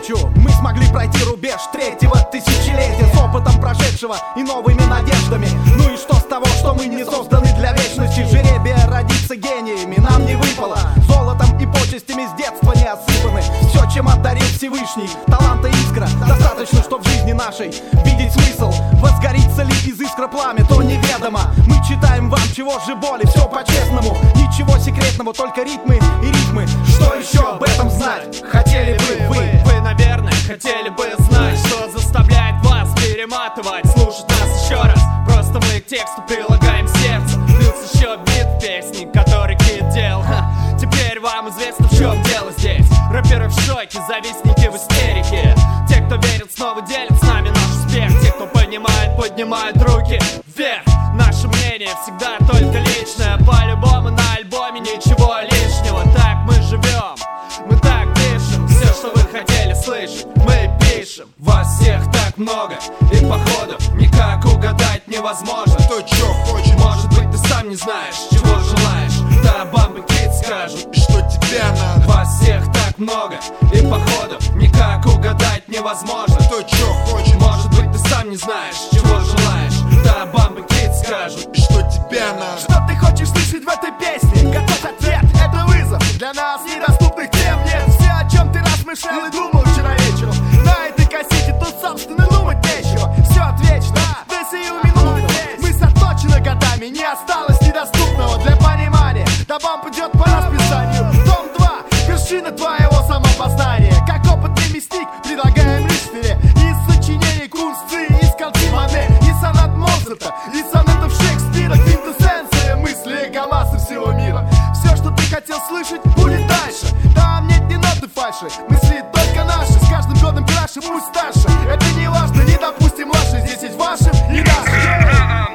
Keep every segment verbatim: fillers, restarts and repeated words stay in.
навстречу мы смогли пройти рубеж третьего тысячелетия с опытом прошедшего и новыми надеждами. Ну и что с того, что мы не созданы для вечности? Жеребия родиться гениями нам не выпало, золотом и почестями с детства не осыпаны. Все, чем одарил Всевышний, таланта искра достаточно, чтоб в жизни нашей видеть смысл. Возгорится ли из искра пламя, то неведомо. Мы читаем вам, чего же боли, все по-честному. Ничего секретного, только ритмы и ритмы. Что еще об этом знать хотели бы вы? Вы, наверное, хотели бы знать, что заставляет вас перематывать, слушать нас еще раз. Просто мы к тексту прилагаем сердце. Плюс еще бит в песне, который Кид делал. Ха. Теперь вам известно, в чем дело здесь. Рэперы в шоке, завистники в истерике. Те, кто верит, снова делят с нами наш успех. Те, кто понимает, поднимают руки вверх. Наше мнение всегда только личное. По-любому на альбоме ничего лишнего. Так мы живем, мы так дышим. Все, что вы хотели слышать, мы пишем. Вас всех так много, и походу никак угадать невозможно. Кто чё хочет, может быть, ты сам не знаешь, чего желаешь. Да, Бамбы Кид скажут, что тебе надо. Вас всех так много, и походу никак угадать невозможно. Кто чё хочет, может быть, ты сам не знаешь, чего желаешь. Да, Бамбы Кид скажут, что тебе надо. Что ты хочешь слышать в этой песне? Готовь ответ, это вызов. Для нас недоступных тем нет. Все, о чем ты размышлял и думал вчера вечером, на этой кассете тут, собственно, думать нечего. Все отвечу, да, до сию минуту. Мы заточены годами, не осталось недоступного для понимания. Да бамп идет по расписанию. Том два, вершина твоего самопознания. Как опытный мясник предлагаем лишь филе из сочинений Кунсты, из картин Мане, из сонат Моцарта, из сонетов Шекспира. Квинтэссенция мысли эго-массы всего мира. Все, что ты хотел слышать, будет дальше. Там нет ни ноты фальши, мысли только наши. С каждым годом краше, пусть старше. Это не важно, не допустим младше. Здесь есть вашим и нашим.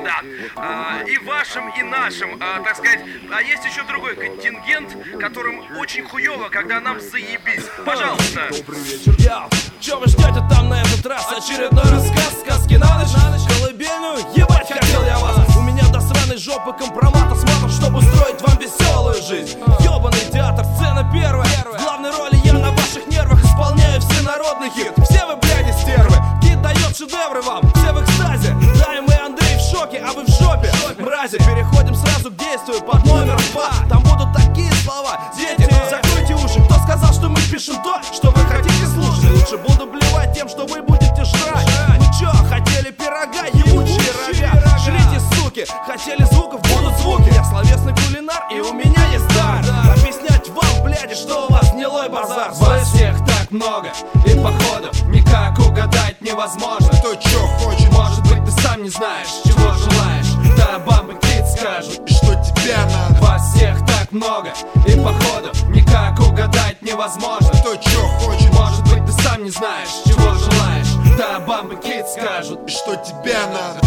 А, и вашим, и нашим, а, так сказать. А есть еще другой контингент, которым очень хуево, когда нам заебись. Пожалуйста. Добрый вечер. Яу, чё вы ждете там на этот раз? Очередной рассказ, сказки на ночь, на ночь. Колыбельную, ебать хотел я вас. У меня до сраной жопы компромата с матом, чтобы устроить вам веселую жизнь. Ёбаный театр, сцена первая. В главной роли я на ваших нервах исполняю всенародный хит. Все вы, бляди, стервы. Кид дает шедевры вам, все в экстазе. Да, и мы, Андрей, в шоке, а вы в жопе, мрази. Переходим сразу к действию под номером два. Там будут такие слова, дети, закройте уши. Кто сказал, что мы пишем то, что вы хотите слушать? Лучше буду блевать тем, что вы будете жрать. Вы чё, хотели пирога, ебучие рога? Жрите, суки, хотели звуков, будут звуки. Я словесный кулинар, и у меня есть дар объяснять вам, бляди, что у вас гнилой базар. Вас всех так много, и походу никак угадать невозможно. Кто чё хочет, может быть, ты сам не знаешь, чего желаешь. Да, Бамбы Кид скажут, что тебе надо. Вас всех так много, и походу никак угадать невозможно. Кто чё хочет, может быть, ты сам не знаешь, чего желаешь. Да, Бамбы Кид скажут, что тебе надо.